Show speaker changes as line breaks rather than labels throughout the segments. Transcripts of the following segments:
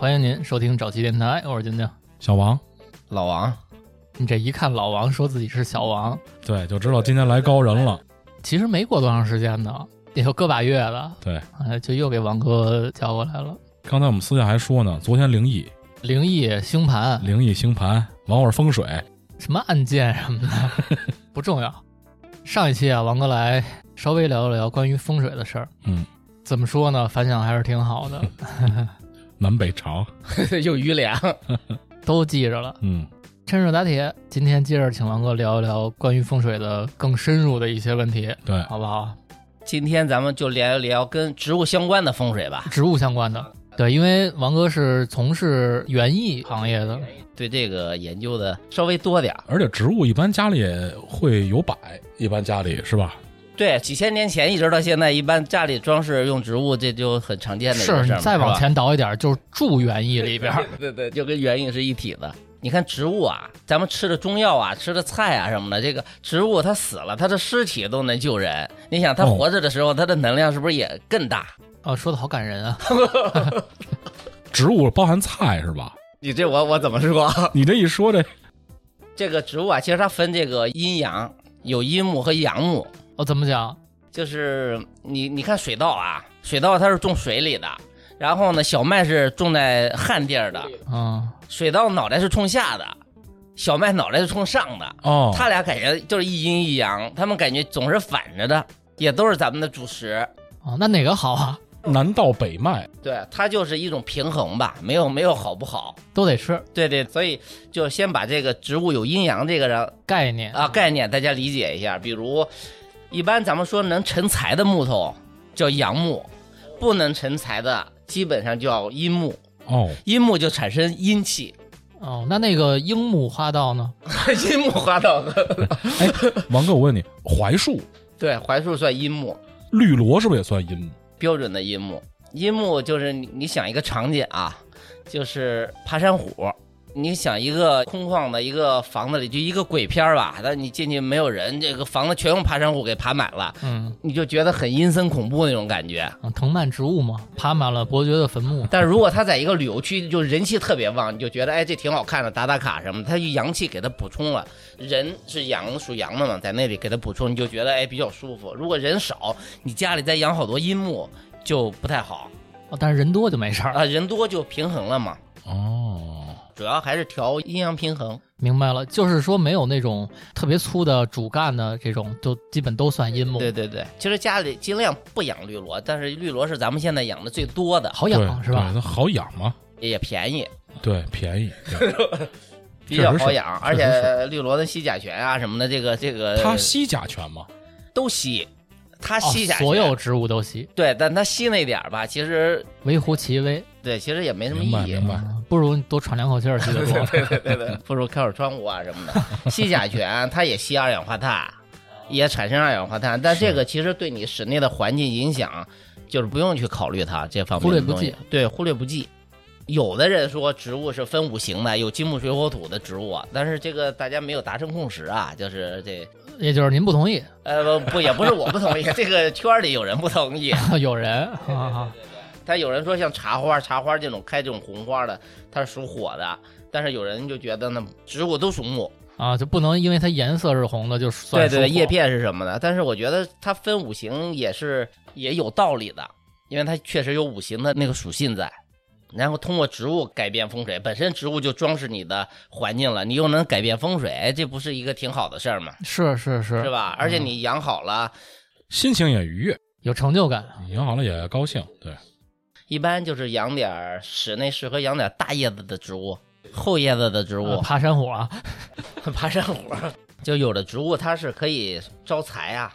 欢迎您收听早期电台，我是晶晶。
小王，
老王，
你这一看老王说自己是小王，
对，就知道今天来高人了。
其实没过多长时间呢，也就个把月了，
对，
就又给王哥叫过来了。
刚才我们私下还说呢，昨天灵异
星盘，
王会风水，
什么案件什么的不重要。上一期啊，王哥来稍微聊一聊关于风水的事儿。怎么说呢？反响还是挺好的。
南北朝
又余粮
都记着了。趁热打铁，今天接着请王哥聊一聊关于风水的更深入的一些问题，
对，
好不好？
今天咱们就聊一聊跟植物相关的风水吧。
植物相关的，对，因为王哥是从事园艺行业的，
对这个研究的稍微多点，
而且植物一般家里也会有摆，一般家里是吧？
对，几千年前一直到现在，一般家里装饰用植物，这就很常见的一个事儿。
是你再往前倒一点，就是住园艺里边。
对，就跟园艺是一体的。你看植物啊，咱们吃的中药啊，吃的菜啊什么的，这个植物它死了，它的尸体都能救人。你想它活着的时候，它的能量是不是也更大？
说的好感人啊！
植物包含菜是吧？
你这我怎么说？
你这一说
这个植物啊，其实它分这个阴阳，有阴木和阳木。
怎么讲？
就是你看水稻啊，水稻它是种水里的，然后呢，小麦是种在旱地儿的。水稻脑袋是冲下的，小麦脑袋是冲上的。他俩感觉就是一阴一阳，他们感觉总是反着的，也都是咱们的主食。
那哪个好啊？
南稻北麦。
对，它就是一种平衡吧，没有好不好，
都得吃。
对，所以就先把这个植物有阴阳这个
概念
大家理解一下。比如一般咱们说能成材的木头叫阳木，不能成材的基本上叫阴木。阴木就产生阴气。
那个樱木花道呢？
阴木花道
王哥，我问你，槐树？
对，槐树算阴木。
绿萝是不是也算阴木？
标准的阴木。阴木就是你想一个场景啊，就是爬山虎。你想一个空旷的一个房子里，就一个鬼片吧，但你进去没有人，这个房子全用爬山虎给爬满了，你就觉得很阴森恐怖那种感觉。
藤蔓植物嘛，爬满了伯爵的坟墓。
但如果它在一个旅游区，就人气特别旺，你就觉得这挺好看的，打卡什么的，它阳气给它补充了。人是阳，属阳的嘛，在那里给它补充，你就觉得比较舒服。如果人少，你家里再养好多阴木就不太好。
但是人多就没事儿
人多就平衡了嘛。主要还是调阴阳平衡。
明白了，就是说没有那种特别粗的主干的这种，就基本都算阴木。
对，其实家里尽量不养绿萝，但是绿萝是咱们现在养的最多的，
好养是吧？
对，它好养吗？
也便宜。
对，便宜，
比较好养，而且绿萝的吸甲醛啊什么的，这个
它吸甲醛吗？
都吸。它吸甲醛，
所有植物都吸。
对，但它吸那点吧，其实
微乎其微。
对，其实也没什么意义。
明白，
不如多喘两口气儿吸得多。
对，不如开会窗户啊什么的。吸甲醛它也吸二氧化碳，也产生二氧化碳，但这个其实对你室内的环境影响，就是不用去考虑它这方面的东西。对，忽略不计。有的人说植物是分五行的，有金木水火土的植物，但是这个大家没有达成共识啊，就是这。
也就是您不同意？
不，也不是我不同意，这个圈里有人不同意。
有人
他有人说像茶花这种开这种红花的，它是属火的，但是有人就觉得呢，植物都属木
就不能因为它颜色是红的就算属火。
对，叶片是什么的？但是我觉得它分五行也有道理的，因为它确实有五行的那个属性在。然后通过植物改变风水，本身植物就装饰你的环境了，你又能改变风水，这不是一个挺好的事儿吗？
是
吧？而且你养好了，
心情也愉悦，
有成就感，
养好了也高兴。对，
一般就是养点室内适合养点大叶子的植物，厚叶子的植物。
爬山虎啊，
爬山虎，就有的植物它是可以招财啊。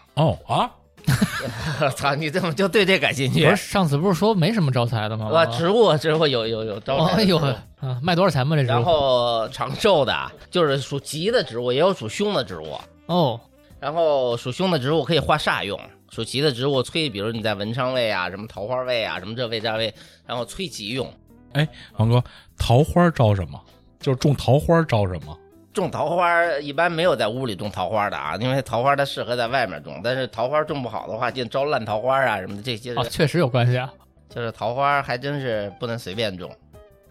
操，你怎么就对这感兴趣？
不是上次不是说没什么招财的吗？
植物有招财。
卖多少钱吗？这植物？
然后长寿的，就是属吉的植物，也有属凶的植物。然后属凶的植物可以化煞用，属吉的植物催，比如你在文昌位啊，什么桃花位啊，什么这位这位，然后催吉用。
王哥，桃花招什么？就是种桃花招什么？
种桃花一般没有在屋里种桃花的啊，因为桃花它适合在外面种，但是桃花种不好的话，就招烂桃花啊什么的这些。
确实有关系啊。
就是桃花还真是不能随便种。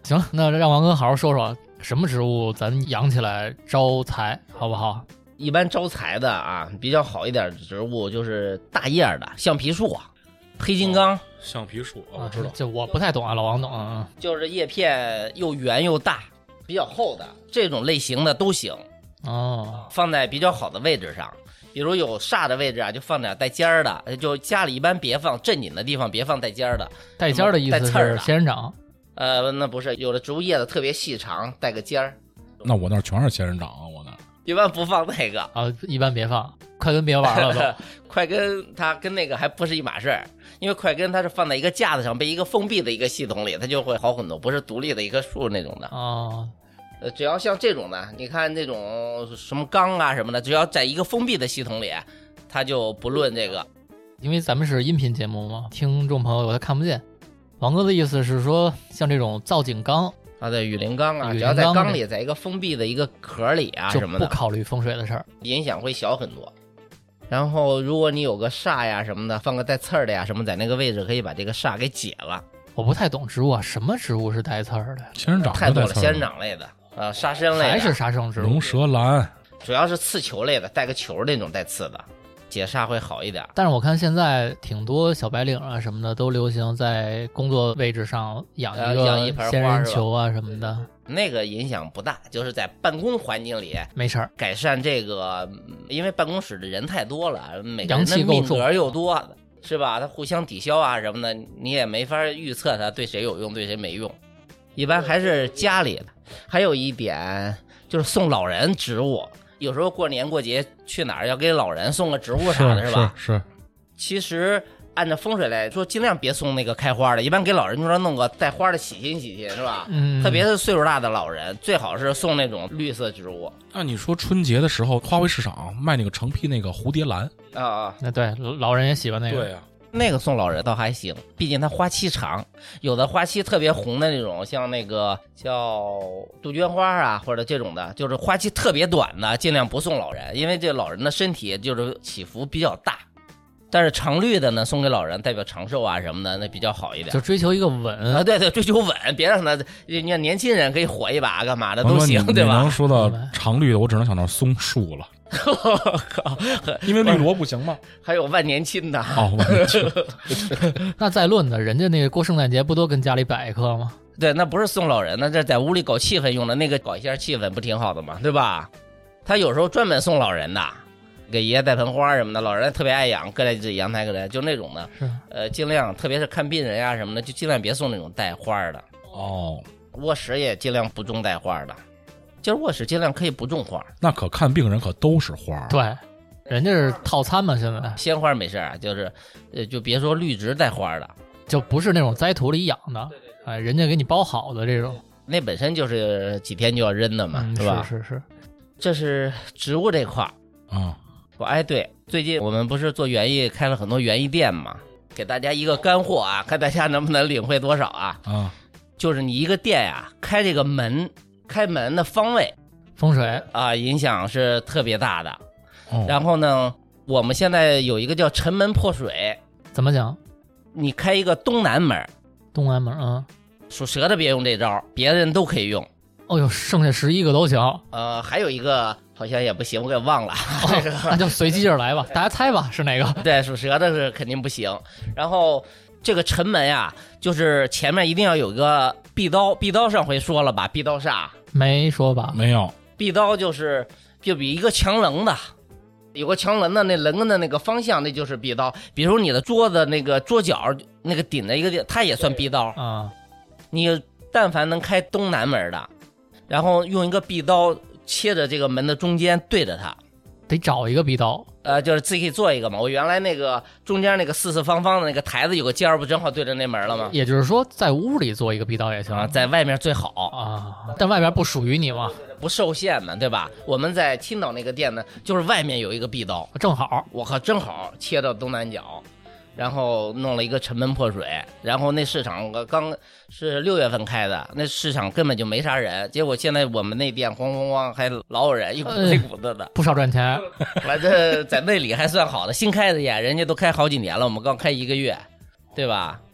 行，那让王哥好好说说什么植物咱养起来招财，好不好？
一般招财的啊，比较好一点的植物就是大叶的橡皮树啊，黑金刚。
橡皮树我知道，
这我不太懂啊，老王懂啊。
就是叶片又圆又大，比较厚的这种类型的都行。
哦，
放在比较好的位置上，比如有煞的位置啊，就放点带尖儿的，就家里一般别放正经的地方，别放带尖儿的。
带尖儿的意思是仙人掌？
那不是，有的植物叶子特别细长，带个尖儿。
那我那全是仙人掌啊，我那
一般不放那个
啊，一般别放。快根别玩了都。
快根它跟那个还不是一码事儿，因为快根它是放在一个架子上，被一个封闭的一个系统里，它就会好很多，不是独立的一棵树那种的。
哦。
只要像这种的，你看那种什么缸啊什么的，只要在一个封闭的系统里，它就不论这个。
因为咱们是音频节目嘛，听众朋友他看不见。王哥的意思是说，像这种造景缸
啊，对，雨林缸啊，只要在缸里，在一个封闭的一个壳里啊什么的，
就不考虑风水的事儿，
影响会小很多。然后如果你有个煞呀什么的，放个带刺儿的呀什么，在那个位置可以把这个煞给解了。
我不太懂植物啊，什么植物是带刺儿的？
仙人掌
太多了，仙人掌类的。杀生类的
还是杀生植物，
龙舌兰
主要是刺球类的，带个球那种带刺的，解煞会好一点。
但是我看现在挺多小白领啊什么的都流行在工作位置上养一个仙人球啊什么的，
那个影响不大，就是在办公环境里
没事儿。
改善这个，因为办公室的人太多了，每个人的命格又多，是吧？他互相抵消啊什么的，你也没法预测他对谁有用，对谁没用。一般还是家里的。还有一点就是送老人植物，有时候过年过节去哪儿要给老人送个植物啥的，是吧？
是。
其实按照风水来说，尽量别送那个开花的，一般给老人就说弄个带花的喜庆喜庆，是吧？特别是岁数大的老人，最好是送那种绿色植物。
按你说春节的时候，花卉市场卖那个成批那个蝴蝶兰
啊，
那对老人也喜欢那个。
对呀。
那个送老人倒还行，毕竟它花期长，有的花期特别红的那种，像那个叫杜鹃花啊，或者这种的，就是花期特别短的，尽量不送老人，因为这老人的身体就是起伏比较大。但是常绿的呢，送给老人代表长寿啊什么的，那比较好一点。
就追求一个稳
啊，对，追求稳，别让他，你看年轻人可以火一把，干嘛的都行，对吧？
你能说到常绿的，我只能想到松树了。
我靠，
因为绿萝不行吗？
还有万年青的。
哦，万年青。
那再论的，人家那个过圣诞节不都跟家里摆一棵吗？
对，那不是送老人，那这在屋里搞气氛用的，那个搞一下气氛不挺好的吗？对吧？他有时候专门送老人的，给爷爷带盆花什么的，老人特别爱养，搁在这阳台搁在就那种的。
是。
尽量，特别是看病人呀什么的，就尽量别送那种带花的。
哦。
卧室也尽量不种带花的。就是卧室尽量可以不种花，
那可看病人可都是花。
对，人家是套餐嘛，现在
鲜花没事啊，就是就别说绿植带花的，
就不是那种栽土里养的，哎，人家给你包好的这种，
那本身就是几天就要扔的嘛，是吧？
是。
这是植物这块
啊。
哎，对，最近我们不是做园艺开了很多园艺店嘛，给大家一个干货啊，看大家能不能领会多少啊？
啊，
就是你一个店呀，开这个门。开门的方位
风水
啊，影响是特别大的。
然
后呢，我们现在有一个叫城门破水。
怎么讲？
你开一个东南门。
东南门啊，
属蛇的别用这招，别人都可以用。
哦呦，剩下11个都行。
还有一个好像也不行，我给忘了。
那就随机着来吧，大家猜吧，是哪个？
对，属蛇的是肯定不行。然后这个城门呀，就是前面一定要有一个壁刀，壁刀上回说了吧？壁刀煞
没说吧？
没有。
壁刀就比一个墙棱的，有个墙棱的那棱的那个方向，那就是壁刀。比如你的桌子那个桌角那个顶的一个地，它也算壁刀
啊。
你但凡能开东南门的，然后用一个壁刀切着这个门的中间对着它，
得找一个壁刀。
就是自己可以做一个嘛。我原来那个中间那个四四方方的那个台子有个尖儿，不正好对着那门了吗？
也就是说，在屋里做一个壁刀也行
啊，在外面最好
啊。但外面不属于你嘛，
不受限嘛，对吧？我们在青岛那个店呢，就是外面有一个壁刀，
正好，
我靠，正好切到东南角。然后弄了一个城门破水，然后那市场刚是6月份开的，那市场根本就没啥人，结果现在我们那店咣咣咣还老有人，一股子一股子的，
不少赚钱。
反正在那里还算好的，新开的呀，人家都开好几年了，我们刚开1个月，对吧？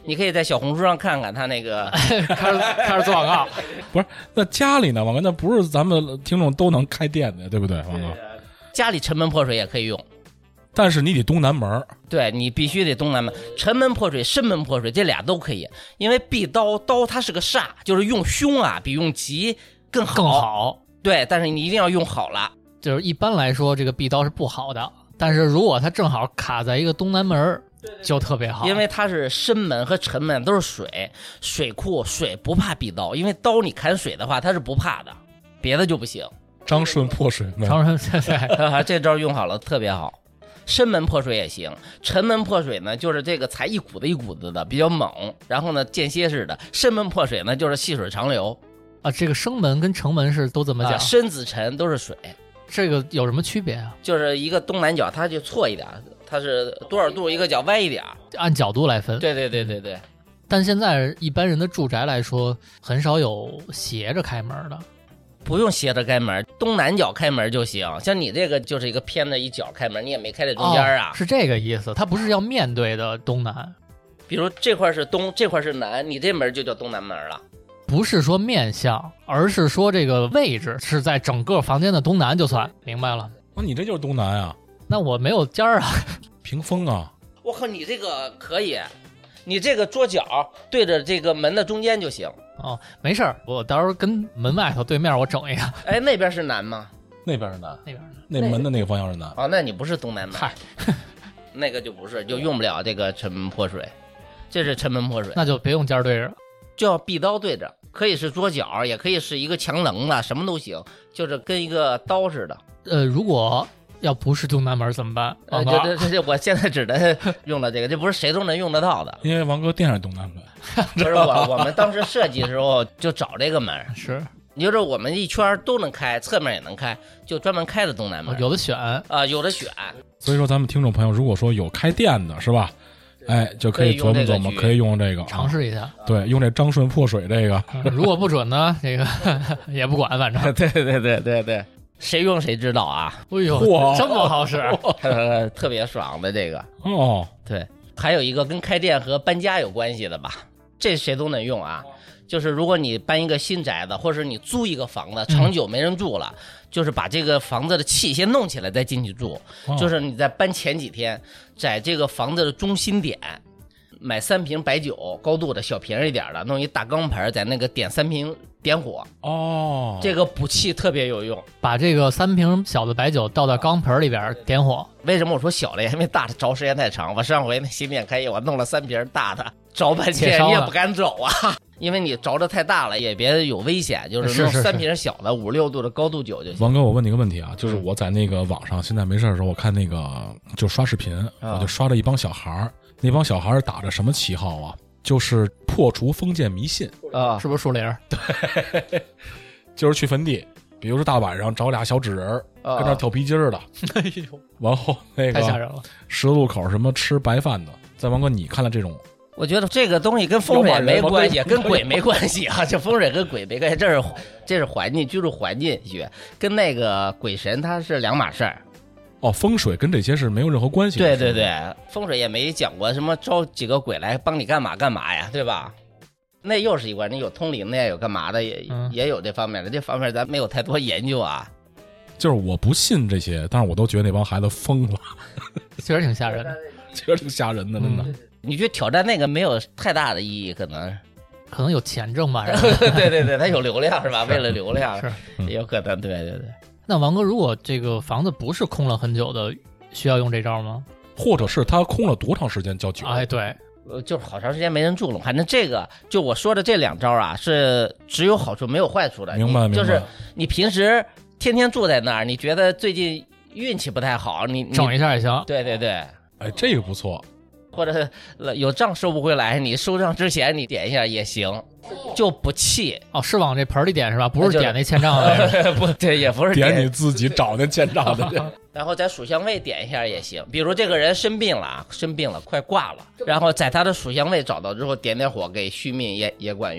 你可以在小红书上看看他那个
开始做广告。
不是，那家里呢，王哥？那不是咱们听众都能开店的，对不对，王哥？
家里沉门破水也可以用，
但是你得东南门。
对，你必须得东南门。沉门破水、深门破水这俩都可以，因为壁刀它是个煞，就是用凶啊，比用吉更好。对，但是你一定要用好了。
就是一般来说，这个壁刀是不好的，但是如果它正好卡在一个东南门，就特别好。
因为它是深门和沉门都是水库，水不怕壁刀，因为刀你砍水的话它是不怕的，别的就不行。
张顺破水门，
这招用好了特别好。深门破水也行，沉门破水呢就是这个才一股子一股子的比较猛，然后呢间歇式的。深门破水呢就是细水长流
啊。这个生门跟成门是都怎么讲？
深子沉都是水。
这个有什么区别啊？
就是一个东南角它就错一点，它是多少度一个角歪一点，
按角度来分。
对。
但现在一般人的住宅来说，很少有斜着开门的。
不用斜着开门，东南角开门就行。像你这个就是一个偏的一角开门，你也没开在中间啊。
是这个意思，它不是要面对的东南。
比如这块是东，这块是南，你这门就叫东南门了。
不是说面向，而是说这个位置是在整个房间的东南就算。明白了？
你这就是东南啊？
那我没有尖儿啊。
屏风啊。
我靠，你这个可以，你这个桌角对着这个门的中间就行。
哦，没事儿，我到时候跟门外头对面我整一个。
哎，那边是南吗？
那边是南，
那边是南，
那门的那个方向是南。
哦，那你不是东南门。
嗨，
那个就不是，就用不了这个沉门破水，这是沉门破水，
那就别用尖对着，
就要壁刀对着，可以是桌角，也可以是一个墙棱子，什么都行，就是跟一个刀似的。
如果要不是东南门怎么办？
这我现在只能用了这个，这不是谁都能用得到的。
因为王哥店上东南门，
不是我们当时设计的时候就找这个门，
是，
也就是我们一圈都能开，侧面也能开，就专门开的东南门，
有的选
啊，有的选。
所以说咱们听众朋友，如果说有开店的是吧？哎，就可以琢磨琢磨，可以用这个
尝试一下。
对，用这张顺破水这个，
如果不准呢，这个也不管，反正
对。谁用谁知道啊！
哎呦，这么好使，
特别爽的这个
哦。
对，还有一个跟开店和搬家有关系的吧，这谁都能用啊。就是如果你搬一个新宅子，或者你租一个房子，长久没人住了，就是把这个房子的气先弄起来再进去住。就是你在搬前几天，在这个房子的中心点买3瓶白酒，高度的小瓶一点的，弄一大钢盆，在那个点3瓶点火。
哦，
这个补气特别有用。
把这个3瓶小的白酒倒到钢盆里边点火。
为什么我说小的？因为大的着时间太长。我上回那新店开业，我弄了3瓶大的，着半天你也不敢走啊，因为你着的太大了，也别有危险。就是弄3瓶小的5、6度的高度酒就行。
王哥，我问你个问题啊，就是我在那个网上现在没事的时候，我看那个就刷视频，我就刷了一帮小孩儿。那帮小孩打着什么旗号啊？就是破除封建迷信
啊，
是不是树林？
对，就是去坟地，比如说大晚上找俩小纸人跟那跳皮筋的，
哎呦，
然后那个
太吓人了。
十字路口什么吃白饭的，在王哥你看了这种？
我觉得这个东西跟风水没关系，跟鬼没关系啊！这风水跟鬼没关系，这是环境居住环境学，跟那个鬼神它是两码事儿。
哦，风水跟这些是没有任何关系的。
对，风水也没讲过什么招几个鬼来帮你干嘛呀，对吧？那又是一关，那有通灵的呀，有干嘛的也有这方面的，这方面咱没有太多研究啊。
就是我不信这些，但是我都觉得那帮孩子疯了，
确实挺吓人的，
确实挺吓人的，真的。
你觉得挑战那个没有太大的意义，可能
有钱挣吧？
对，他有流量是吧？为了流量
是
也有可能，对。
那王哥，如果这个房子不是空了很久的，需要用这招吗？
或者是他空了多长时间叫久？
哎，对，
就是好长时间没人住了。反正这个就我说的这2招啊，是只有好处没有坏处的。
明白。
就是你平时天天住在那儿，你觉得最近运气不太好，你
整一下也行。
对。
哎，这个不错。
或者有账收不回来，你收账之前你点一下也行，就不气。
哦，是往这盆里点是吧？不是点那欠账的。
不对，也不是
点你自己找那欠账的。
然后在属相位点一下也行，比如这个人生病了快挂了，然后在他的属相位找到之后点火给续命也管用。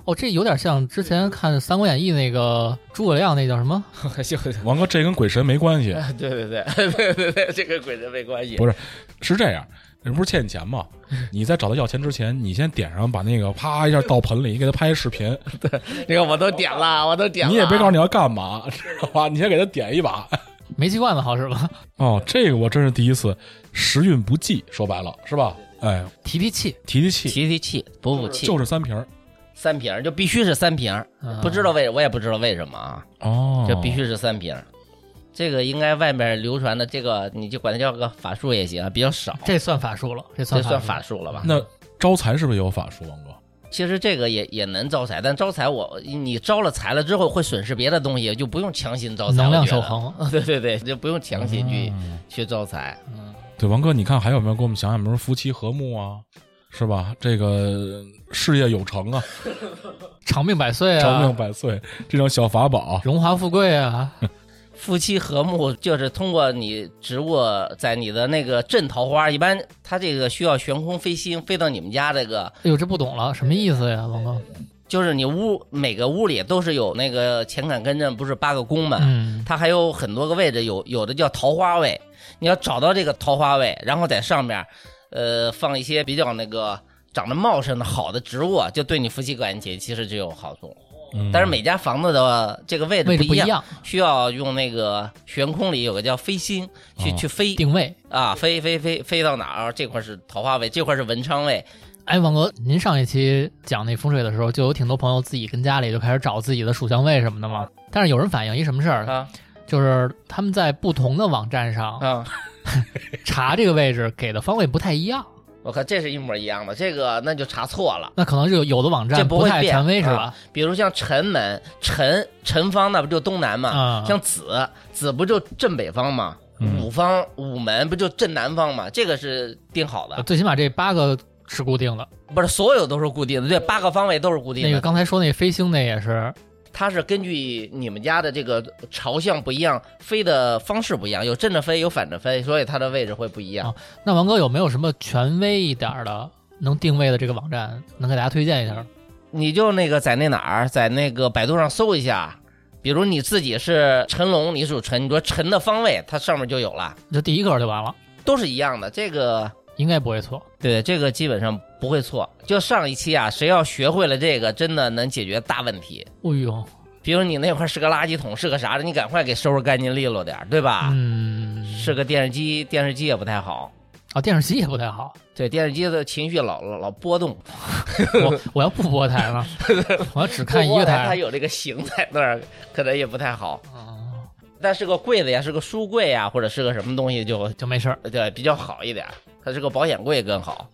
哦，这有点像之前看《三国演义》那个诸葛亮那叫什么？
王哥，这跟鬼神没关系。
对，这跟鬼神没关系。
不是，是这样，人不是欠你钱吗？你在找他要钱之前，你先点上，把那个啪一下倒盆里，你给他拍视频。
对，那个我都点了。
你也别告诉你要干嘛，知道吧？你先给他点一把。
煤气罐子好使吧？
哦，这个我真是第一次，时运不济，说白了是吧？哎，
提气，
补气，
就是3瓶
，3瓶就必须是3瓶，不知道我也不知道为什么啊。
哦，
就必须是3瓶。这个应该外面流传的这个，你就管它叫个法术也行，比较少。
这算法术了，这
算法术了吧？
那招财是不是也有法术，王哥？
其实这个也能招财，但招财你招了财了之后会损失别的东西，就不用强行招财。
能量守恒，
对，就不用强行去招财。
对，王哥，你看还有没有给我们想想，比如夫妻和睦啊，是吧？这个事业有成啊，
长命百岁啊，
长命百岁这种小法宝，
荣华富贵啊。
夫妻和睦就是通过你植物在你的那个镇桃花，一般它这个需要悬空飞星飞到你们家这个。
哎呦，这不懂了，什么意思呀，王哥？
就是你每个屋里都是有那个乾坎艮震，不是8个宫嘛？它还有很多个位置，有的叫桃花位，你要找到这个桃花位，然后在上面，放一些比较那个长得茂盛的好的植物，就对你夫妻感情其实就有好处。但是每家房子的这个位置不一样，需要用那个悬空里有个叫飞星去飞
定位
啊，飞到哪儿？这块是桃花位，这块是文昌位。
哎，王哥，您上一期讲那风水的时候，就有挺多朋友自己跟家里就开始找自己的属相位什么的嘛。但是有人反映一什么事儿啊？就是他们在不同的网站上啊查这个位置给的方位不太一样。
我看这是一模一样的，这个那就查错了。
那可能是有的网站
不
太权威是吧？
比如像辰门，辰方那不就东南嘛？像子不就正北方嘛？午门不就正南方嘛？这个是定好的。
最起码这8个是固定的，
不是所有都是固定的，对，8个方位都是固定的。
那个刚才说那飞星那也是。
它是根据你们家的这个朝向不一样，飞的方式不一样，有正着飞，有反着飞，所以它的位置会不一样。
那王哥有没有什么权威一点的能定位的这个网站，能给大家推荐一下？
你就那个在那个百度上搜一下，比如你自己是辰龙，你属辰，你说辰的方位，它上面就有了，
就第一个就完了，
都是一样的，这个
应该不会错。
对，这个基本上不会错。就上一期啊，谁要学会了这个，真的能解决大问题。
哎呦，
比如你那块是个垃圾桶，是个啥的，你赶快给收拾干净利落点，对吧？是个电视机也不太好。
电视机也不太好。
对，电视机的情绪老波动。
我要不播台了，我要只看一个台，
它有这个形在那儿，可能也不太好。但是个柜子呀，是个书柜呀，或者是个什么东西就
没事儿，
对，比较好一点。它是个保险柜更好。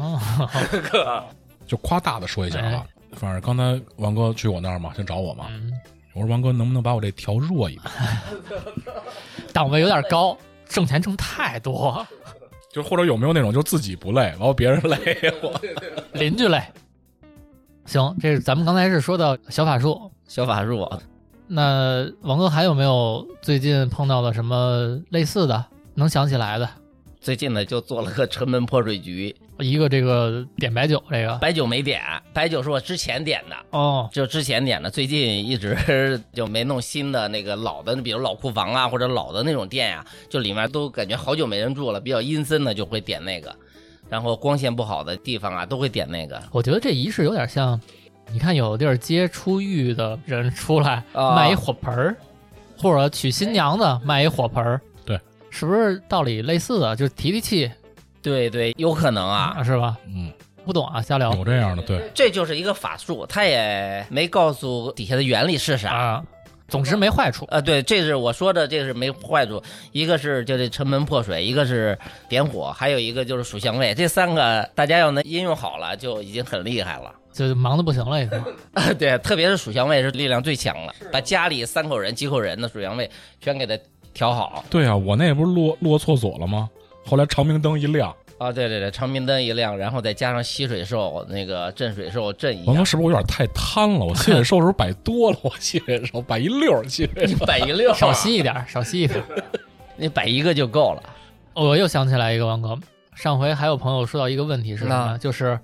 就夸大的说一下啊，反正刚才王哥去我那儿嘛，先找我嘛。我说王哥能不能把我这调弱一点？
档位有点高，挣钱挣太多。
就或者有没有那种就自己不累，然后别人累，
邻居累。行，这是咱们刚才是说到小法术。那王哥还有没有最近碰到的什么类似的能想起来的？
最近呢就做了个城门破水局，
一个这个点白酒，这个
白酒没点，白酒是我之前点的
哦，
就之前点的，最近一直就没弄新的那个老的，比如老库房啊或者老的那种店呀，就里面都感觉好久没人住了，比较阴森的就会点那个，然后光线不好的地方啊都会点那个。
我觉得这仪式有点像，你看有地儿接出狱的人出来卖一火盆或者娶新娘的卖一火盆是不是道理类似的？就提气，
对，有可能啊，
是吧？不懂啊，瞎聊。
有这样的，对，
这就是一个法术，他也没告诉底下的原理是啥
总之没坏处
对，这是我说的，这是没坏处。一个是就这城门破水，一个是点火，还有一个就是属相位，这3个大家要能应用好了，就已经很厉害了，
就忙得不行了已经。
对，特别是属相位是力量最强了，把家里3口人、几口人的属相位全给他调好。
对啊，我那不是落厕所了吗？后来长明灯一亮
对，长明灯一亮，然后再加上吸水兽那个镇水兽镇一。
王哥是不是我有点太贪了？我吸水兽时候摆多了，我吸水兽摆一溜吸水兽，
摆一溜
少吸一点，
你摆一个就够了。
我又想起来一个王哥，上回还有朋友说到一个问题是什么？就是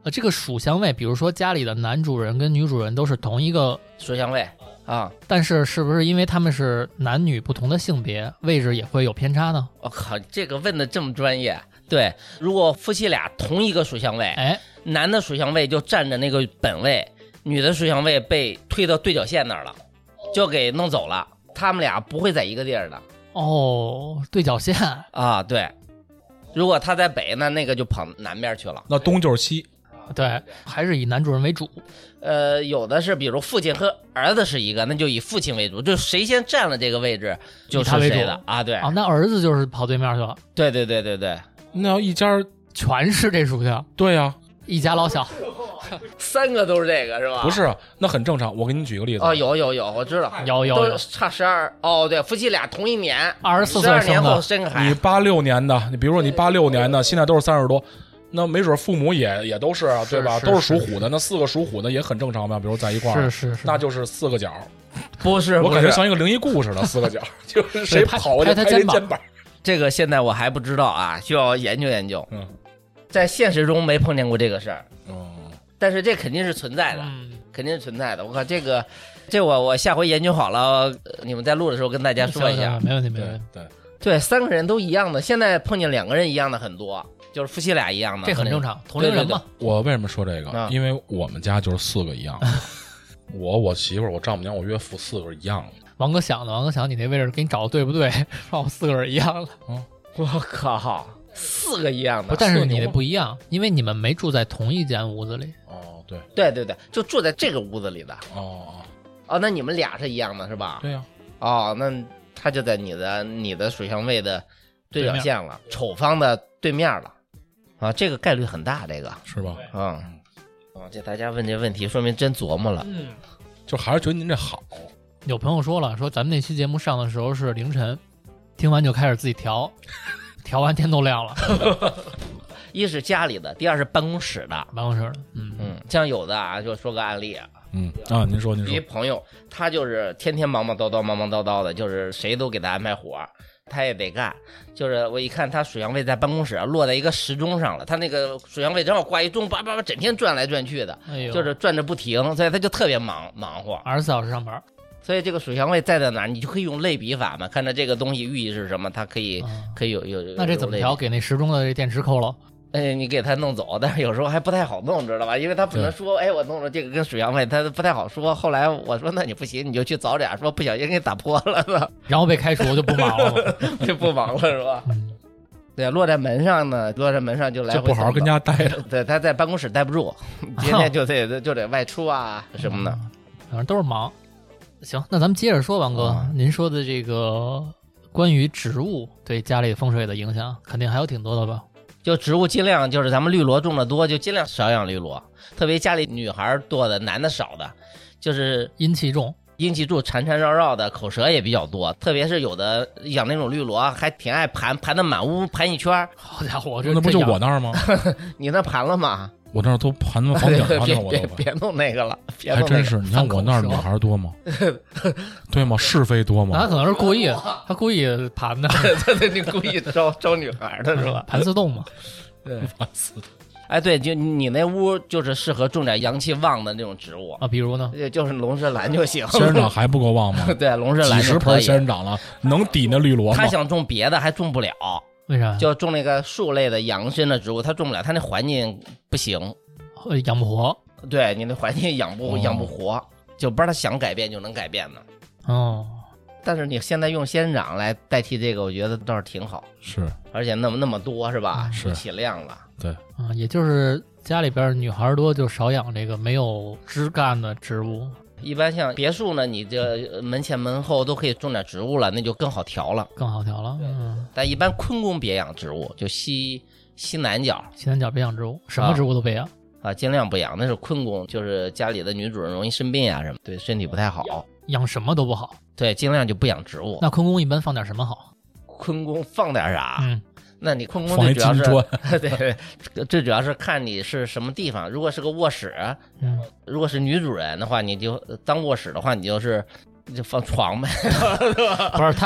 这个属相位，比如说家里的男主人跟女主人都是同一个
属相位啊，
但是是不是因为他们是男女不同的性别，位置也会有偏差呢？
我靠，这个问的这么专业。对，如果夫妻俩同一个属相位，男的属相位就占着那个本位，女的属相位被推到对角线那儿了，就给弄走了，他们俩不会在一个地儿的。
哦，对角线
啊，对。如果他在北，那个就跑南边去了，
那东就是西。
对，还是以男主人为主。
有的是，比如父亲和儿子是一个，那就以父亲为主，就谁先占了这个位置就是谁的啊。对
啊，那儿子就是跑对面去了。
对对对对对，
那要一家
全是这属相。
对呀，
一家老小
，3个都是这个是吧？
不是，那很正常。我给你举个例子。
哦，有，我知道，
有，
都差12。哦，对，夫妻俩同一年
，24岁
12年后生个孩子。
你86年的，你比如说你86年的，现在都是30多。那没准父母也都是啊，对吧？都是属虎的，那4个属虎的也很正常吧？比如在一块儿，
是，
那就是4个角。
不是，
我感觉像一个灵异故事的4个角，就是谁跑就拍肩膀。
这个现在我还不知道啊，需要研究研究。在现实中没碰见过这个事儿。但是这肯定是存在的，肯定是存在的。我靠，这我下回研究好了，你们在录的时候跟大家说一下。
没问题。
对，3个人都一样的，现在碰见2个人一样的很多。就是夫妻俩一样的，
这很正常，同龄人嘛。
我为什么说这个？因为我们家就是4个一样的，我媳妇儿、我丈母娘、我岳父4个一样的。
王哥想你那位置给你找的对不对？让我4个人一样的。
我靠，4个一样的。
但是你那不一样，因为你们没住在同一间屋子里。
哦，对，
就住在这个屋子里的。那你们俩是一样的是吧？
对呀。
那他就在你的属相位的对角线了，丑方的对面了。这个概率很大，这个
是吧？
这大家问这问题，说明真琢磨了。
就还是觉得您这好。
有朋友说了，说咱们那期节目上的时候是凌晨，听完就开始自己调，调完天都亮了。
一是家里的，第二是办公室的。像有的啊，就说个案例啊。
您说。
一朋友，他就是天天忙忙叨叨的，就是谁都给他安排活。他也得干，就是我一看他属相位在办公室落在一个时钟上了，他那个属相位正好挂一钟，叭整天转来转去的，就是转着不停，所以他就特别忙活
，24小时上班。
所以这个属相位在哪儿，你就可以用类比法嘛，看着这个东西寓意是什么，它可以有。
那这怎么调？给那时钟的这电池抠了？
你给他弄走，但是有时候还不太好弄，知道吧？因为他不能说，我弄了这个跟属相位，他不太好说。后来我说，那你不行，你就去早点说，不小心给打破了，
然后被开除就不忙了，
就不忙了是吧？对，落在门上呢，落在门上就来回
就不好好跟家待着。
对，他在办公室待不住，今天就得外出啊什么的，
反正都是忙。行，那咱们接着说，王哥，您说的这个关于植物对家里风水的影响，肯定还有挺多的吧？
就植物尽量就是咱们绿萝种的多，就尽量少养绿萝，特别家里女孩多的，男的少的，就是
阴气重，
缠绕的，口舌也比较多。特别是有的养那种绿萝，还挺爱盘的满屋盘一圈。
好家伙，
那不就我那儿吗？
你那盘了吗？
我那儿都盘到房顶上了，我都
别弄那个了。
还真是，你看我那儿女孩多吗？对吗？是非多吗？
他可能是故意，他故意盘的。
对，你故意招女孩的是吧？
盘丝洞嘛。
对，盘丝洞。对，就你那屋就是适合种点阳气旺的那种植物
啊，比如呢，
就是龙舌兰就行。
仙人掌还不够旺吗？
对，龙舌兰
几10盆仙人掌了，能抵那绿萝吗？
他想种别的还种不了。
为啥？
就种那个树类的阳身的植物，他种不了，他那环境不行，
养不活。
对，你那环境养不活，就不是他想改变就能改变的。但是你现在用仙人掌来代替这个，我觉得倒是挺好。
是，
而且那么多是吧？
是
起量了。
对
也就是家里边女孩多，就少养这个没有枝干的植物。
一般像别墅呢，你这门前门后都可以种点植物了，那就更好调了。但一般坤宫别养植物，就西南角
别养植物，什么植物都别养
尽量不养。那是坤宫，就是家里的女主人容易生病啊什么，对身体不太好，
养什么都不好。
对，尽量就不养植物。
那坤宫一般放点什么好？
坤宫放点啥？那你坤宫
最
主要是对，最主要是看你是什么地方。如果是个卧室，如果是女主人的话，你就当卧室的话，你就放床呗。
不是，他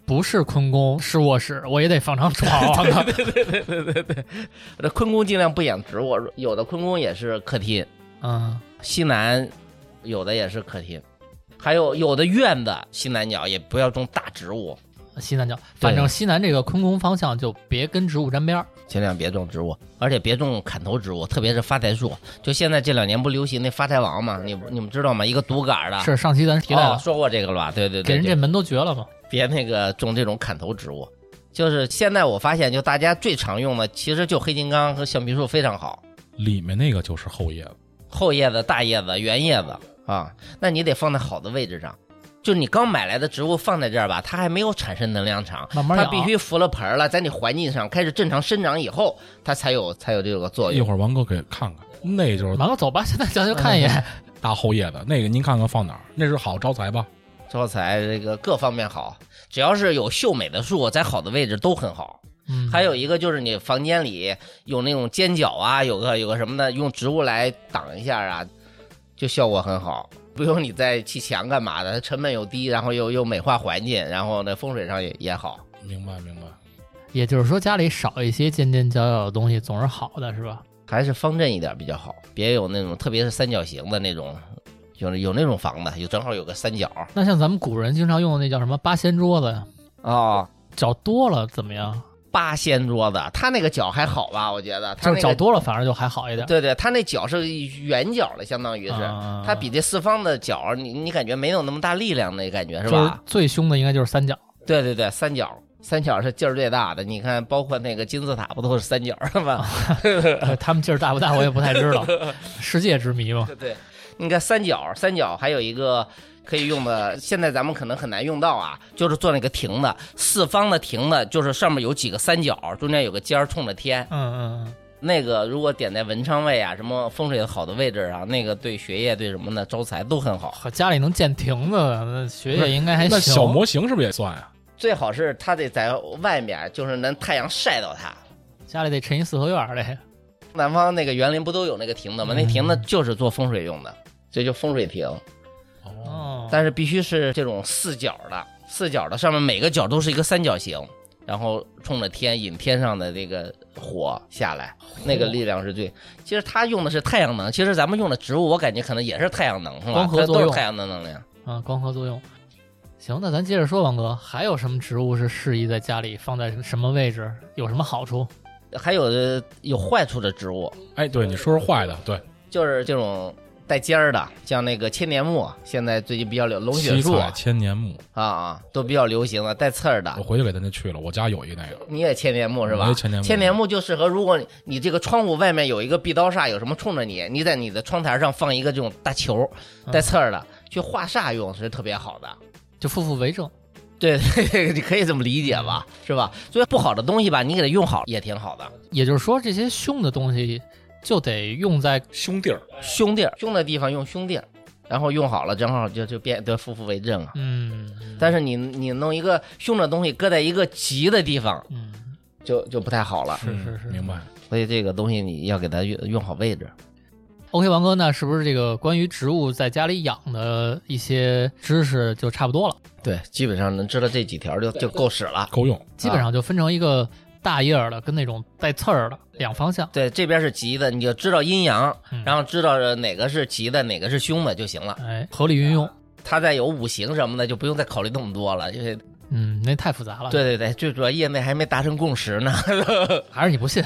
不是坤宫是卧室，我也得放张床。
对，这坤宫尽量不养植物，有的坤宫也是客厅，西南有的也是客厅，还有的院子西南角也不要种大植物。
西南角，反正西南这个坤宫方向就别跟植物沾边，
尽量别种植物，而且别种砍头植物，特别是发财树。就现在这2年不流行那发财王吗？你们知道吗？一个独杆的。
是上期咱提到
说过这个了吧？对，
给人这门都绝了嘛。
别那个种这种砍头植物。就是现在我发现，就大家最常用的，其实就黑金刚和橡皮树非常好。
里面那个就是后叶子，
后叶子、大叶子、圆叶子啊，那你得放在好的位置上。就是你刚买来的植物放在这儿吧，它还没有产生能量场，
慢慢
它必须扶了盆了，在你环境上开始正常生长以后，它才有这个作用。
一会儿王哥给看看，那就是
王哥走吧，现在咱就看一眼。
大后叶子那个，您看看放哪儿？那是好招财吧？
招财这个各方面好，只要是有秀美的树，在好的位置都很好。还有一个就是你房间里有那种尖角啊，有个什么的，用植物来挡一下啊，就效果很好。不用你再砌墙干嘛的，成本又低，然后又美化环境，然后呢风水上也好。
明白。
也就是说，家里少一些尖尖角角的东西总是好的，是吧？
还是方正一点比较好，别有那种特别是三角形的那种，有那种房子，正好有个三角。
那像咱们古人经常用的那叫什么八仙桌子呀？角多了怎么样？
八仙桌子，它那个角还好吧？我觉得它、
就是角多了反而就还好一点。
对，它那角是圆角的，相当于是、它比这四方的角，你感觉没有那么大力量的感觉是吧？
就是最凶的应该就是三角。
对，三角是劲儿最大的。你看，包括那个金字塔不都是三角的吗？
他们劲儿大不大我也不太知道，世界之谜嘛。
对，你看三角还有一个可以用的，现在咱们可能很难用到啊，就是做那个亭子，四方的亭子，就是上面有几个三角，中间有个尖儿冲着天。那个如果点在文昌位啊，什么风水好的位置啊，那个对学业对什么的招财都很好。
家里能建亭子，那学业应该还行。
那小模型是不是也算呀？
最好是它得在外面，就是能太阳晒到它。
家里得陈一四合院嘞。
南方那个园林不都有那个亭子吗？那亭子就是做风水用的，这就风水亭。但是必须是这种四角的，上面每个角都是一个三角形，然后冲着天引天上的这个火下来，那个力量是最。其实它用的是太阳能，其实咱们用的植物，我感觉可能也是太阳能，是吧？
光合作用，
都是太阳能能量
啊，光合作用。行，那咱接着说，王哥，还有什么植物是适宜在家里放在什么位置，有什么好处？
还有坏处的植物。
对，你说说坏的。对，
就是这种带尖儿的，像那个千年木，现在最近比较流龙血树、
千年木
都比较流行的，带刺儿的。
我回去给咱家去了，我家有一个那个。
你也千年木是吧？
千
年木就适合，如果你这个窗户外面有一个壁刀煞，有什么冲着你在你的窗台上放一个这种大球，带刺儿的，去化煞用是特别好的，
就负为正。
对，你可以这么理解吧，是吧？所以不好的东西吧，你给它用好也挺好的。
也就是说，这些凶的东西就得用在
凶地儿，
凶的地方用凶地儿，然后用好了，正好就变得负为正啊。但是你弄一个凶的东西搁在一个吉的地方，就不太好了。
是，
明白。
所以这个东西你要给它用好位置。
OK， 王哥，那是不是这个关于植物在家里养的一些知识就差不多了？
对，基本上能知道这几条就够使了，
够用。
基本上就分成一个大叶儿的跟那种带刺儿的两方向。
对，这边是吉的，你就知道阴阳，然后知道哪个是吉的，哪个是凶的就行了。
合理运用。
它再有五行什么的，就不用再考虑那么多了，因为
那太复杂了。
对，最主要业内还没达成共识呢，
还是你不信。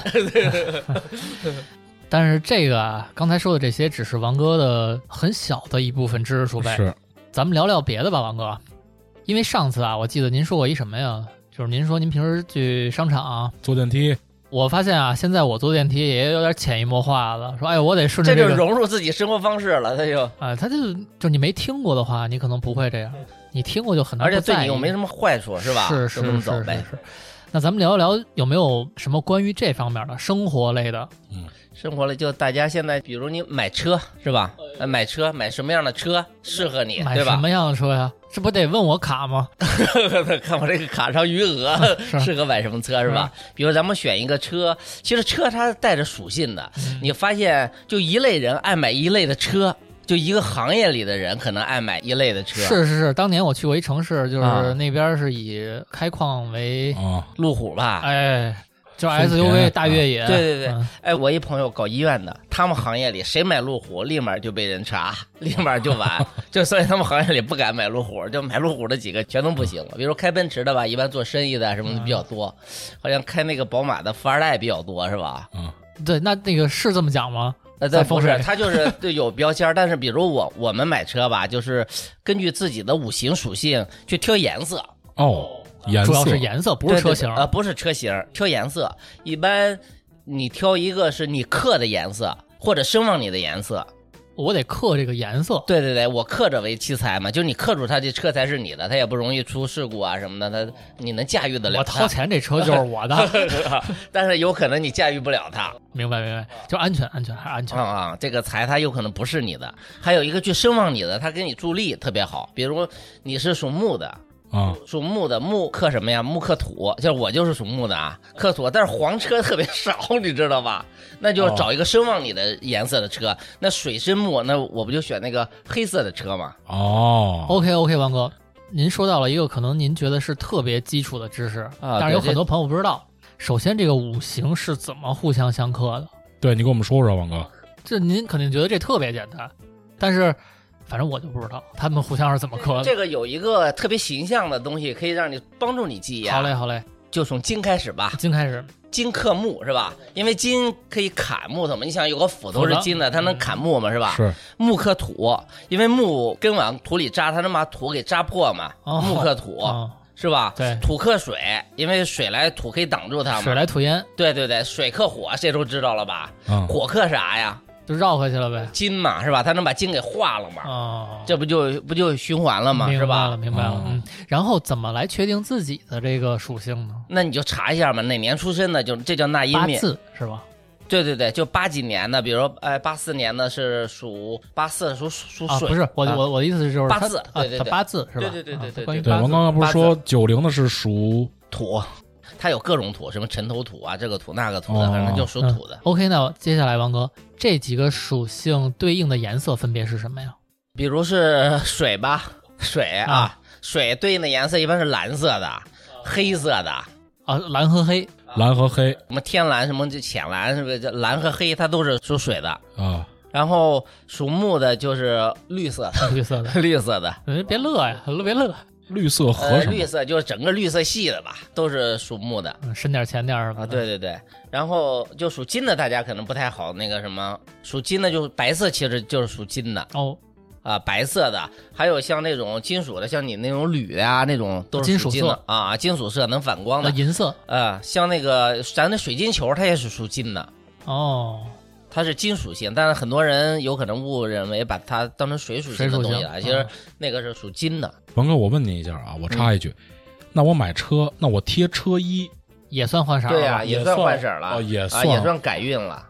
但是这个啊，刚才说的这些只是王哥的很小的一部分知识储备。
是，
咱们聊聊别的吧，王哥。因为上次啊，我记得您说过一什么呀？就是您说您平时去商场
坐电梯，
我发现啊，现在我坐电梯也有点潜移默化的说，我得顺着
这就融入自己生活方式了，
他就你没听过的话，你可能不会这样；你听过就很难不在意。
而且对你又没什么坏处，是吧？
是。那咱们聊一聊有没有什么关于这方面的生活类的？
生活类就大家现在，比如你买车是吧？买车买什么样的车适合你，对吧？
买什么样的车呀？这不得问我卡吗？
看我这个卡上余额适合买什么车是吧？比如咱们选一个车，其实车它带着属性的，你发现就一类人爱买一类的车。 就一个行业里的人可能爱买一类的车。
是，当年我去过一城市，就是那边是以开矿为
路虎吧，
哎，就是 SUV 大越野。
对，哎，我一朋友搞医院的，他们行业里谁买路虎，立马就被人查，立马就完，就所以他们行业里不敢买路虎，就买路虎的几个全都不行了。比如开奔驰的吧，一般做生意的什么的比较多，好像开那个宝马的富二代比较多，是吧？
对，那个是这么讲吗？
不是，它就是有标签，但是比如我们买车吧，就是根据自己的五行属性去挑颜色。
颜色
主要是颜色，不是车型。
不是车型，挑颜色。一般你挑一个是你克的颜色，或者声望你的颜色。
我得克这个颜色。
对，我克者为奇才嘛，就是你克住它，这车才是你的，它也不容易出事故啊什么的，你能驾驭得了。
我掏钱，这车就是我的，
但是有可能你驾驭不了它。
明白，就安全还是安全
啊！这个财它有可能不是你的。还有一个去声望你的，它给你助力特别好，比如你是属木的。属木的木克什么呀？木克土，就是我就是属木的啊，克土，但是黄车特别少，你知道吧？那就找一个声望你的颜色的车。那水生木，那我不就选那个黑色的车吗
？OK，王哥，您说到了一个可能您觉得是特别基础的知识但是有很多朋友不知道。首先，这个五行是怎么互相相克的？
对，你跟我们说说，王哥。
这您肯定觉得这特别简单，但是。反正我就不知道他们互相是怎么克的。
这个有一个特别形象的东西，可以让你帮助你记忆啊。
好嘞，
就从金开始吧。金克木是吧？因为金可以砍木头嘛。你想有个斧头是金的，它能砍木嘛，是吧？
是。
木克土，因为木根往土里扎，它能把土给扎破嘛。木克土。是吧？
对。
土克水，因为水来土可以挡住它嘛。
水来土淹。
对，水克火，这都知道了吧？火克啥呀？
就绕回去了呗，
金嘛是吧？它能把金给化了嘛？这不就循环了嘛？是吧？
明白了。然后怎么来确定自己的这个属性呢？
那你就查一下嘛，哪年出生的，就这叫纳音命，
八字是吧？
对，就80几年的，比如说84年的是属84，属水。
不是我的意思是就是
八字，对，
八字是吧？
对。
对，我刚刚不是说90的是属
土。它有各种土，什么沉头土啊，这个土那个土的，反正就属土的。
OK， 那接下来王哥，这几个属性对应的颜色分别是什么呀？
比如是水吧，水对应的颜色一般是蓝色的、黑色的
蓝和黑，
什么天蓝、什么浅蓝，是不是？蓝和黑它都是属水的
啊。
然后属木的就是绿色的，
别乐呀，别乐。
绿色和什么？
绿色就是整个绿色系的吧，都是属木的，
深点浅点是吧？
对。然后就属金的，大家可能不太好那个什么，属金的就是白色，其实就是属金的白色的，还有像那种金属的，像你那种铝的啊，那种都是属金的啊，金属色能反光的
银色
像那个咱的水晶球，它也是属金的它是金属性，但是很多人有可能误认为把它当成水属性的东西了，其实那个是属金的。
王哥，我问你一下啊，我插一句，那我买车，那我贴车衣
也算换色了？
对呀，也算换色了，
也
算改运了。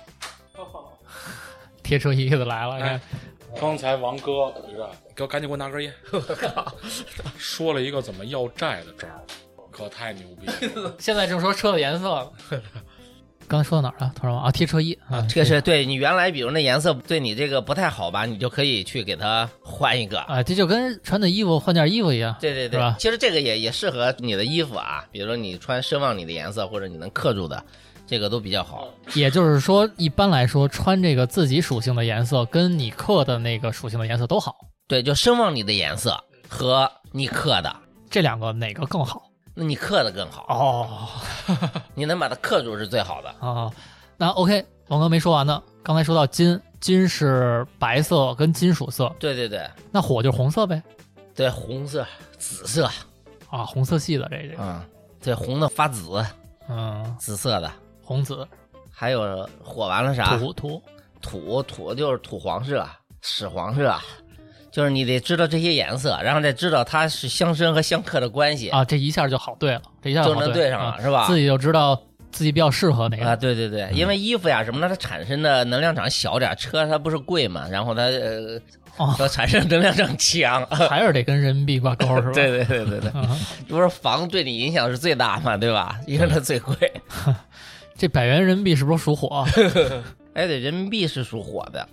贴车衣的来了，看。
刚才王哥赶紧给我拿根烟，说了一个怎么要债的招，可太牛逼了。
现在正说车的颜色了。刚才说到哪儿了？突然贴车衣
这个是对你原来比如那颜色对你这个不太好吧，你就可以去给它换一个
这就跟穿的衣服换件衣服一样。
对，是吧？其实这个也适合你的衣服啊，比如说你穿声望你的颜色，或者你能克住的，这个都比较好。
也就是说，一般来说，穿这个自己属性的颜色跟你克的那个属性的颜色都好。
对，就声望你的颜色和你克的
这两个哪个更好？
那你克的更好你能把它克住是最好的
那 OK， 王哥没说完呢。刚才说到金是白色跟金属色，
对，
那火就是红色呗？
对，红色、紫色
红色系的这
对，红的发紫，紫色的
红紫，
还有火完了啥？
土
就是土黄色、屎黄色。就是你得知道这些颜色，然后再知道它是相生和相克的关系
这一下就好对了，这一下
就能对上了，是吧？
自己就知道自己比较适合哪个
对，因为衣服呀什么的，它产生的能量场小点，车它不是贵嘛，然后它产生能量场强，
还是得跟人民币挂钩是吧？
对，不是房对你影响是最大嘛，对吧？因为它最贵。
这100元人民币是不是属火？
对，人民币是属火的。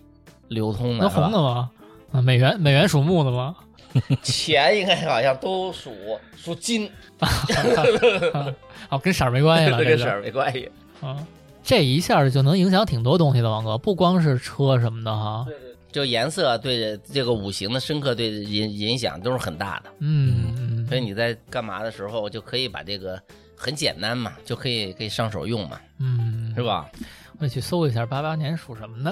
流通的，
那红的吗？啊，美元属木的吗？
钱应该好像都属金。
哦，跟色儿没关系了，
跟色儿没关系。
这一下就能影响挺多东西的，王哥，不光是车什么的哈。
对，就颜色对这个五行的深刻对影响都是很大的。所以你在干嘛的时候就可以把这个很简单嘛，就可以上手用嘛，是吧？
我得去搜一下88年属什么的。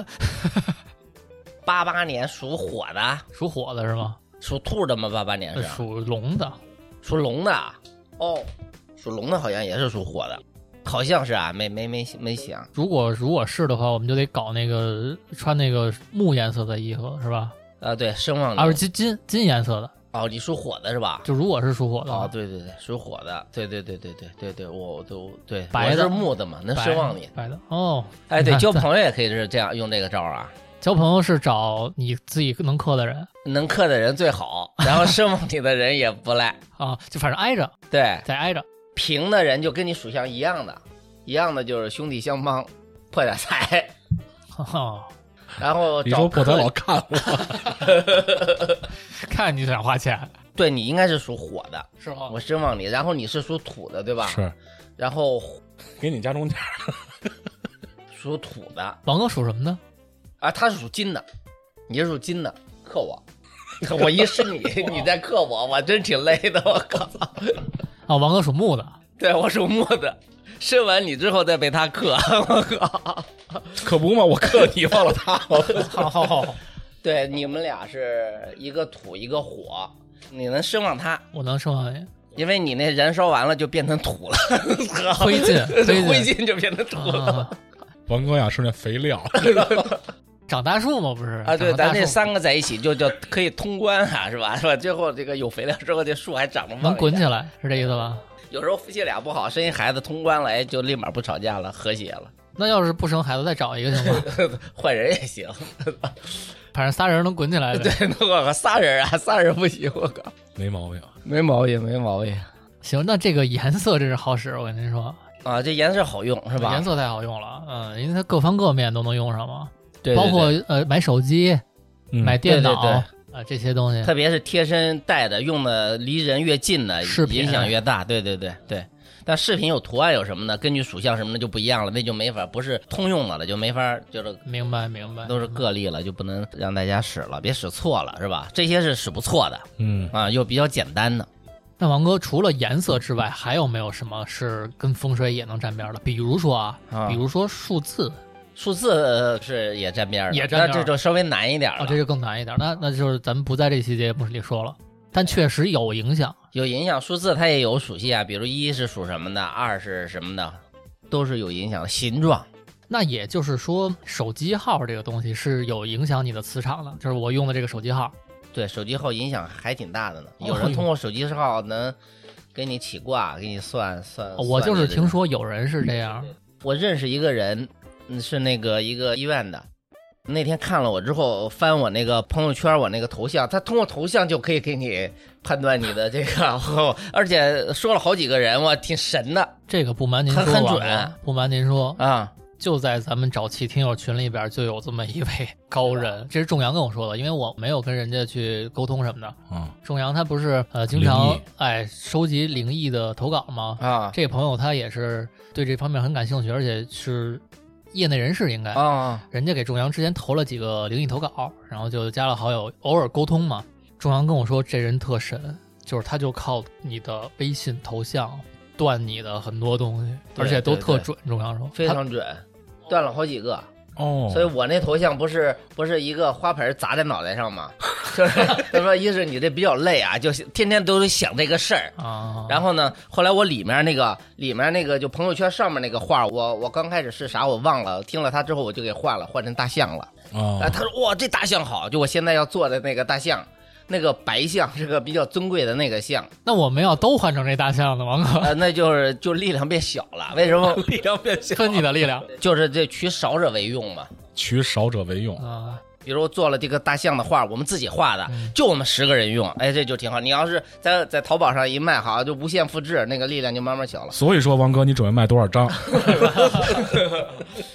88年属火的，
属火的是吗？
属兔的吗？88年是
属龙的，
属龙的哦，属龙的好像也是属火的，好像是啊，没想。
如果是的话，我们就得搞那个穿那个木颜色的衣服是吧？
对，声望
啊，是金颜色的。
哦，你属火的是吧？
就如果是属火的
哦，对，属火的，对，我都对，
白的
是木的嘛，能声望你。
白的哦，
哎，对，交朋友也可以是这样用这个招啊。
交朋友是找你自己能克的人，
能克的人最好，然后声望你的人也不赖
啊，就反正挨着，
对，
再挨着。
平的人就跟你属相一样的就是兄弟相帮，破点财。然后
你说破财老看我，
看你想花钱。
对，你应该是属火的，
是吗？
我声望你，然后你是属土的，对吧？
是。
然后
给你加中间。
属土的。
王哥属什么的？
啊，他是属金的，你是属金的，克我。我一生你在克我真挺累的，我靠！
啊，王哥属木的。
对，我属木的。生完你之后再被他克，我靠！
可不嘛，我克你忘了他了。
好，
对，你们俩是一个土一个火，你能声望他，
我能声望你，
因为你那燃烧完了就变成土了，
灰
烬就变成土了。
王哥呀，是那肥料，
长大树嘛，不是
啊？对，咱这三个在一起就叫可以通关啊，是吧？最后这个有肥料之后，这树还长得
能滚起来，是这意思吧？
有时候夫妻俩不好，生一孩子通关了，哎，就立马不吵架了，和谐了。
那要是不生孩子，再找一个行吗？
换人也行，
反正仨人能滚起来。
对，我仨人啊，仨人不行，我靠，
没毛病，
没毛病。
行，那这个颜色真是好使，我跟您说
啊，这颜色好用是吧？
颜色太好用了，因为它各方各面都能用上嘛。
对，
包括买手机、买电脑啊这些东西，
特别是贴身带的，用的离人越近的，影响越大。对。但视频有图案有什么的，根据属相什么的就不一样了，那就没法，不是通用的了，就没法，就是
明白，
都是个例了，就不能让大家使了，别使错了，是吧？这些是使不错的，又比较简单的。
那王哥除了颜色之外，还有没有什么是跟风水也能沾边的？比如说数字。
数字是也沾边的，
也沾边，
那这就稍微难一点了。
这就更难一点。那就是咱们不在这期节目里说了，但确实有影响。
有影响，数字它也有属性啊，比如1是属什么的，2是什么的，都是有影响的。形状，
那也就是说，手机号这个东西是有影响你的磁场的，就是我用的这个手机号。
对，手机号影响还挺大的呢。有人通过手机号能给你起卦，给你算。
我就是听说有人是这样。
我认识一个人。是那个一个医院的，那天看了我之后，翻我那个朋友圈，我那个头像，他通过头像就可以给你判断你的这个，而且说了好几个人，我挺神的。
这个不瞒您说，
很准。
不瞒您说
啊，
就在咱们早期听友群里边就有这么一位高人，这是仲阳跟我说的，因为我没有跟人家去沟通什么的。仲阳他不是经常收集灵异的投稿吗？
啊，
这个朋友他也是对这方面很感兴趣，而且是业内人士应该人家给仲阳之前投了几个灵异投稿，然后就加了好友，偶尔沟通嘛。仲阳跟我说这人特神，就是他就靠你的微信头像断你的很多东西，而且都特准。仲阳说
非常准，断了好几个。所以我那头像不是一个花盆砸在脑袋上吗？就是他说一是你这比较累啊，就天天都想这个事儿
啊。
然后呢，后来我里面那个就朋友圈上面那个画，我刚开始是啥我忘了，听了他之后我就给换成大象了。他说哇这大象好，就我现在要做的那个大象。那个白象是个比较尊贵的那个象，
那我们要都换成这大象的王哥，
那就力量变小了。为什么力量变小？
分你的力量，
就是这取少者为用嘛。
取少者为用
啊。
比如做了这个大象的画，我们自己画的，就我们10个人用，这就挺好。你要是在淘宝上一卖，好就无限复制，那个力量就慢慢小了。
所以说，王哥，你准备卖多少张？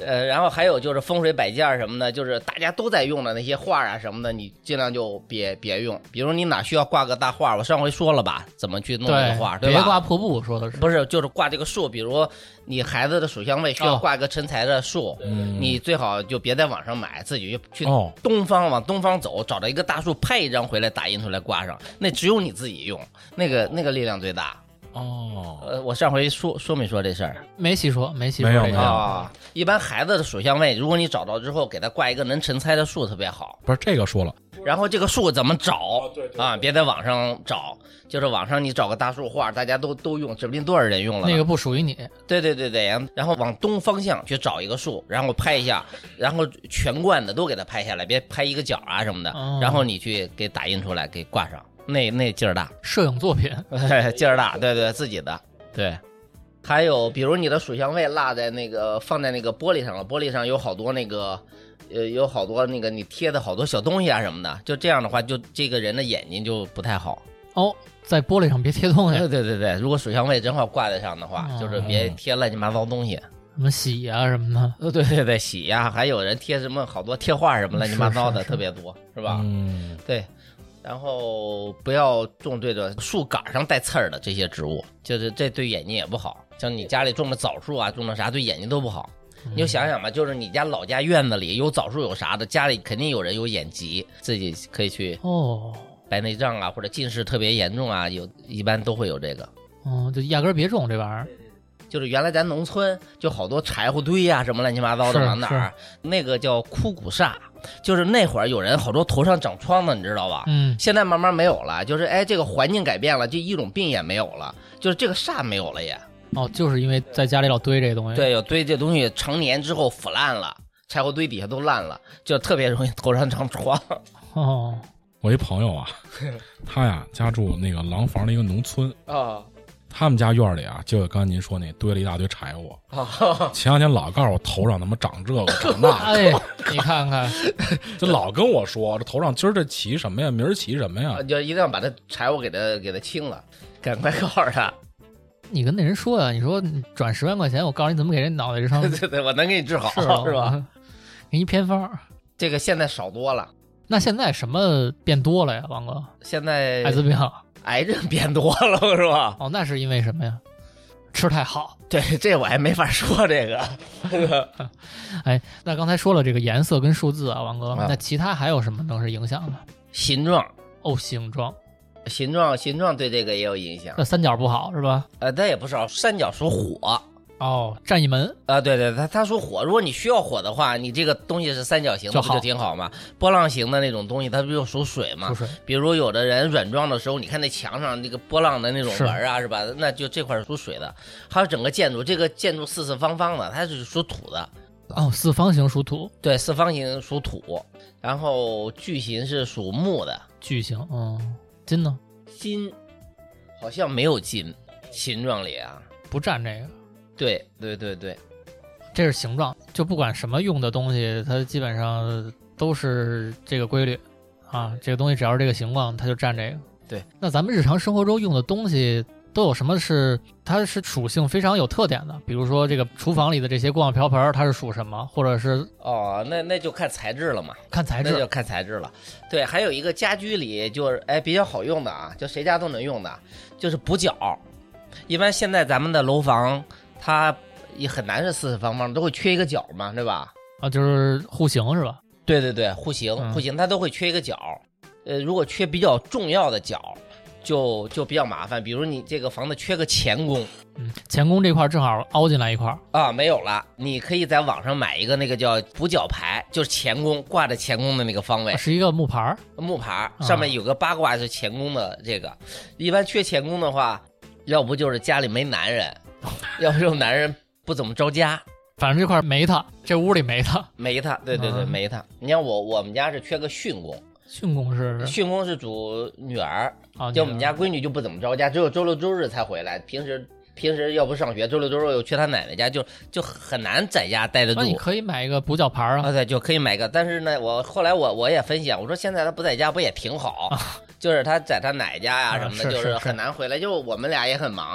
然后还有就是风水摆件什么的，就是大家都在用的那些画啊什么的，你尽量就别用。比如你哪需要挂个大画，我上回说了吧，怎么去弄这个画，对吧？
别挂破布，说的是
不是？就是挂这个树，比如你孩子的属相位需要挂个成材的树，你最好就别在网上买，自己去东方往东方走，找到一个大树，拍一张回来打印出来挂上，那只有你自己用，那个力量最大。我上回说没说这事儿？
没细说
没
有
啊。一般孩子的属相位，如果你找到之后，给他挂一个能成材的树，特别好。
不是这个说了，
然后这个树怎么找啊？别在网上找，就是网上你找个大树画，大家都用，指不定多少人用了。
那个不属于你。
对，然后往东方向去找一个树，然后拍一下，然后全贯的都给它拍下来，别拍一个角啊什么的，然后你去给打印出来，给挂上。那劲儿大，
摄影作品，
劲儿大，对，自己的，对。还有比如你的属相位落在那个放在那个玻璃上了，玻璃上有好多那个有好多那个你贴的好多小东西啊什么的，就这样的话，就这个人的眼睛就不太好。
在玻璃上别贴东西。
对，如果属相位正好挂在上的话，就是别贴乱七八糟东西，
什么喜啊什么的。
对，喜呀，还有人贴什么好多贴画什么乱七八糟的，特别多，是吧？对。然后不要种对着树杆上带刺儿的这些植物，就是这对眼睛也不好。像你家里种的枣树啊，种的啥对眼睛都不好。你就想想吧，就是你家老家院子里有枣树有啥的，家里肯定有人有眼疾，自己可以去白内障啊，或者近视特别严重啊，一般都会有这个。
就压根别种这玩意儿。
就是原来咱农村就好多柴火堆呀，什么乱七八糟的往哪儿，那个叫枯骨煞。就是那会儿有人好多头上长疮的，你知道吧？现在慢慢没有了，就是这个环境改变了，这一种病也没有了，就是这个煞没有了也。
就是因为在家里老堆这东西。
对，有堆这东西，成年之后腐烂了，柴火堆底下都烂了，就特别容易头上长疮。
我一朋友啊，他呀家住那个廊坊的一个农村他们家院里啊，就刚才您说那堆了一大堆柴火。前两天老告诉我头上怎么长这个长那
个，你看看，
就老跟我说这头上今儿这起什么呀，明儿起什么呀，
就一定要把这柴火给它清了，赶快告诉他。
你跟那人说呀，你说转10万块钱，我告诉你怎么给人脑袋上。
对，我能给你治好，是吧？
给你偏方。
这个现在少多了。
那现在什么变多了呀，王哥？
现在
艾滋病。
癌症变多了是吧？
那是因为什么呀？吃太好。
对，这我还没法说这个。
那刚才说了这个颜色跟数字啊，王哥，那其他还有什么能是影响的？
形状。
形状。
形状对这个也有影响。
那三角不好是吧？
但也不是，三角属火。
占一门
啊，对，它属火。如果你需要火的话，你这个东西是三角形的，不就挺好吗？波浪形的那种东西，它不就属水吗？比如有的人软装的时候，你看那墙上那个波浪的那种纹啊，是吧？那就这块是属水的。还有整个建筑，这个建筑四四方方的，它是属土的。
四方形属土。
对，四方形属土。然后矩形是属木的。
矩形，金呢？
金好像没有金，形状里啊
不占这个。
对，
这是形状，就不管什么用的东西，它基本上都是这个规律啊。这个东西只要是这个形状，它就占这个。
对，
那咱们日常生活中用的东西都有什么是它是属性非常有特点的？比如说这个厨房里的这些锅碗瓢盆，它是属什么？或者是
那就看材质了嘛，
那
就看材质了。对，还有一个家居里就是比较好用的啊，就谁家都能用的，就是补角。一般现在咱们的楼房。它也很难是四四方方，都会缺一个角嘛，对吧？
就是户型是吧？
对，户型它都会缺一个角。如果缺比较重要的角，就比较麻烦。比如你这个房子缺个前宫，
前宫这块正好凹进来一块
没有了。你可以在网上买一个那个叫补角牌，就是前宫挂着前宫的那个方位，
是一个木牌
上面有个八卦是前宫的这个。一般缺前宫的话，要不就是家里没男人。要不就男人不怎么着家，
反正这块没他，这屋里没他，
对，没他。你看我们家是缺个巽宫，
巽宫是
主女儿就我们家闺女就不怎么着家，只有周六周日才回来，平时要不上学，周六周日又去她奶奶家，就很难在家待得住。
那你可以买一个补角牌啊。
对，就可以买个。但是呢，后来我也分析，我说现在她不在家不也挺好，就是她在她奶家呀什么的，就是很难回来。就我们俩也很忙。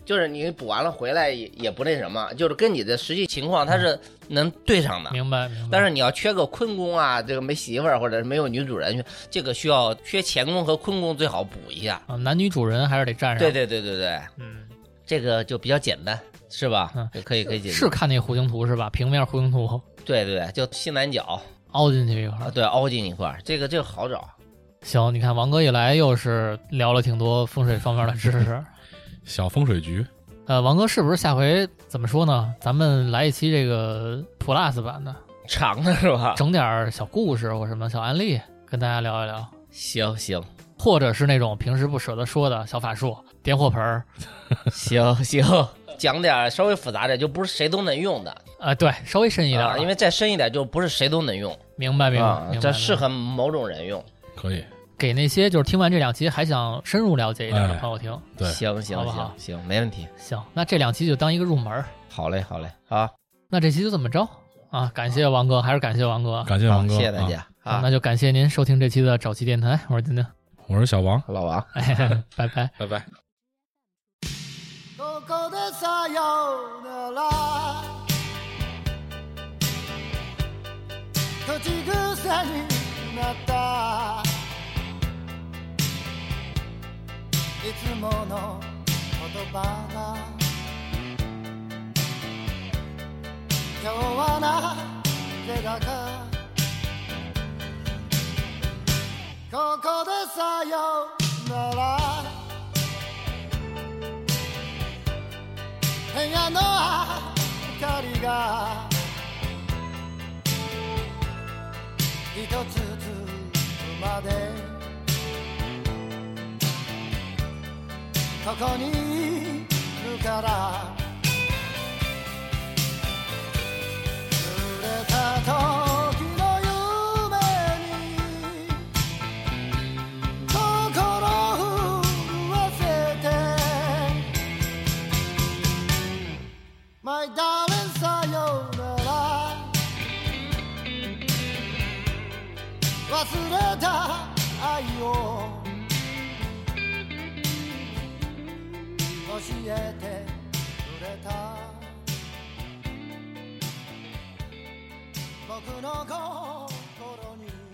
就是你补完了回来也不那什么，就是跟你的实际情况它是能对上的。
明白。
但是你要缺个坤宫啊，这个没媳妇儿或者是没有女主人，这个需要缺乾宫和坤宫最好补一下
啊，男女主人还是得占上。
对，这个就比较简单，是吧？可以解决。
是看那个弧形图是吧？平面弧形图。
对，就西南角
凹进去一块。
对，凹进一块，这个好找。
行，你看王哥一来又是聊了挺多风水方面的知识。
小风水局。
王哥是不是下回怎么说呢？咱们来一期这个 Plus 版的，
长的是吧？
整点小故事或什么小案例，跟大家聊一聊。
行，
或者是那种平时不舍得说的小法术，点火盆儿。
行，讲点稍微复杂点，就不是谁都能用的。
对，稍微深一点，
因为再深一点就不是谁都能用。
明白。
这适合某种人用。
可以。
给那些就是听完这2期还想深入了解一点的朋友听。
对，
行，
好不好？
行，没问题。
行，那这2期就当一个入门。
好嘞，好。
那这期就这么着啊！感谢王哥，还是感谢王哥，
感谢王哥，
谢谢大家。
那就感谢您收听这期的早期电台，我是丁丁，
我是小王，
老王，
拜拜。
いつもの言葉が今日はなぜだかここでさよなら部屋の明かりが一つずつまでここにいるから濡れた時の夢に心震わせて My darling さよなら忘れた愛を教えてくれた僕の心に